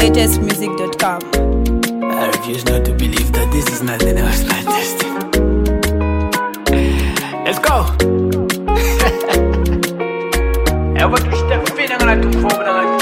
latestmusic.com. I refuse not to believe that this is nothing else but destiny. Let's go. Ever to step feeling like to fall like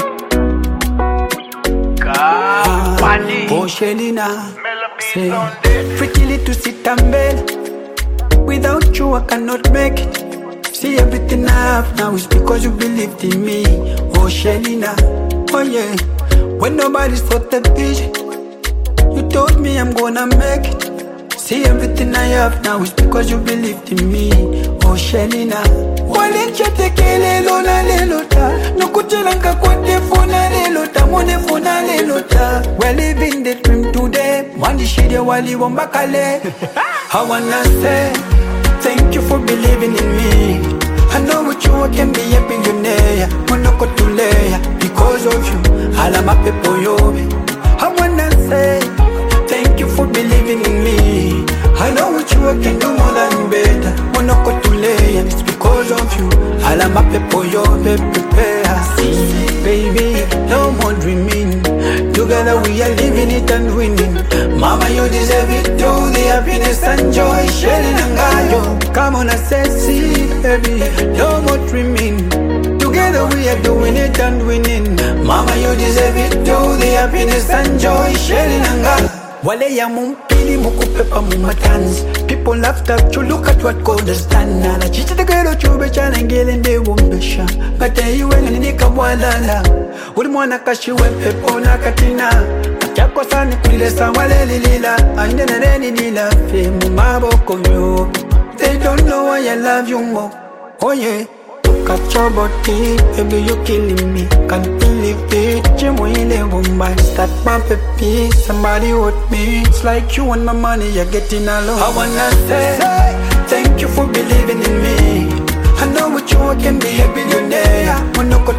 Oh Shelina, say, pretty little Sitambel. Without you I cannot make it. See everything I have now is because you believed in me. Oh Shelina, oh yeah. When nobody saw the vision, you told me I'm gonna make it. See everything I have now is because you believed in me. Oh Shelina, walenchetekele lona lelota nokuchelanka kote fona lelota mone fona lelota. We're living the dream today. Mwandi shide wali wombakale. I wanna say thank you for believing in me. I know with you I can be a billionaire. Monokotuleya because of you. All my people yobe. I wanna say thank you for believing in me. I know with you I can do more than better. Monokotuleya, it's because of you. All my people yobe prepare. See, baby, no more dreaming. Together we are living it and winning. Mama, you deserve it too. The happiness and joy sharing and gayo. Come on, I say, see, baby, no more dreaming. Together we are doing it and winning. Mama, you deserve it too. The happiness and joy sharing and gayo. Wale ya mumpili mukupepa mumatanzi. People laughed at you, look at what God has done. Nala chichi de gero chube chana ngele nde wumbesha. Kate iwe nganika mwalala. Uli mwana kashiwe pepo na katina. Chako sani kulilesa wale lilila. Ainde na reni nila fe mumaboko yo. They don't know why I love you more. Oh yeah. Catch your body, baby you killing me. Can't believe it, Jimo ile Mumbai. Start my baby, somebody with me. It's like you want my money, you're getting along. I wanna say thank you for believing in me. I know with you I can be a billionaire. Monoko